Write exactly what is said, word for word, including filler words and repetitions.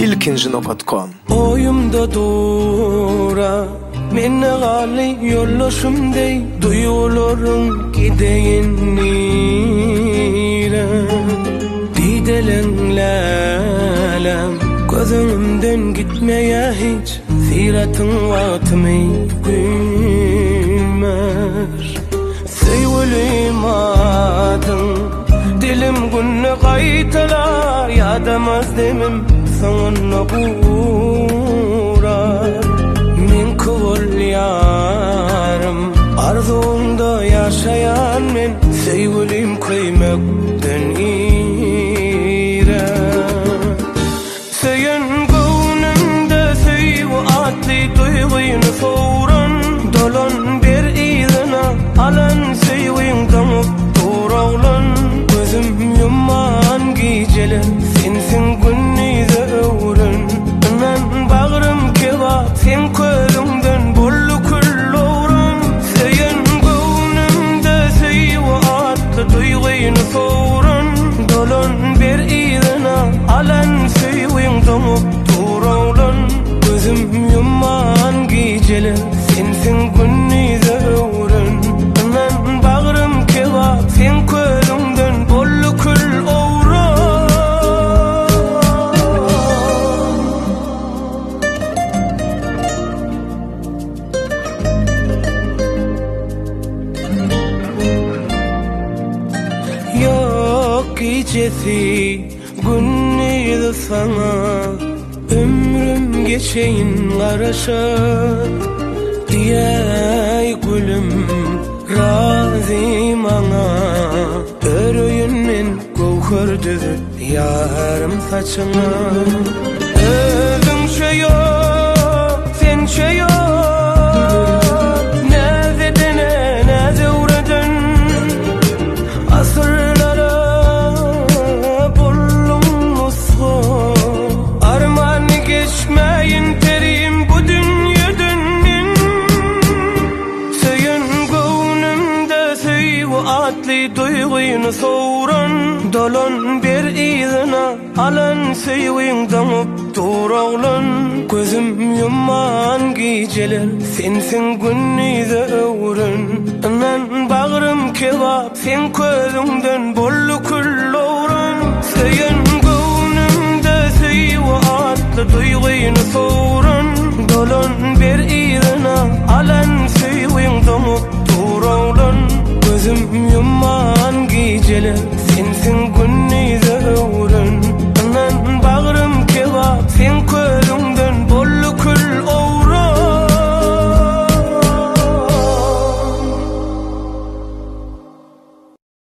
ilkinci nokta com. Oyumda dura menne gali yollaşımdey duyularım gideyin nire didelenlelem gözümden gitmeye hiç ziratın vatmey gülmer sevgilim adın dilim günne kaytalar yadamaz demim sana burar min kıvıl yarım arzumda yaşayan men sevgilim kıymaktan ire seyen gönlümde sevgi atli duyguyunu soğuran dolan bir izine alan sevgin damıp durağlan gözüm yumman geceler sensin günnize öğren anan bağrım kebap sen közünden bollu küllü oğran seyen gönlümde sevgi atlı duyguyunu soğuran dolan bir izine alan sevgin damıp durağlan gözüm yumman geceler sensin günnize öğren anan bağrım kebap sen közünden bollu küllü oğran yok gecesi günnize sana ömrüm geçeyin karışa diyey gülüm razı mana örüyünmen gövher düzüp yarım saçına özün şey yok sen şey yok nezedene neze uğradın asırlara bullum nusku armağanı geçmeyin terim bu dünyadan seyen gönlümde sevgi atli duyguyunu soğuran dolan bir izine alan sevgin damıp durağlan gözüm yumman geceler sensin günnize öğren anan bağrım kebap sen közünden bollu küllü oğran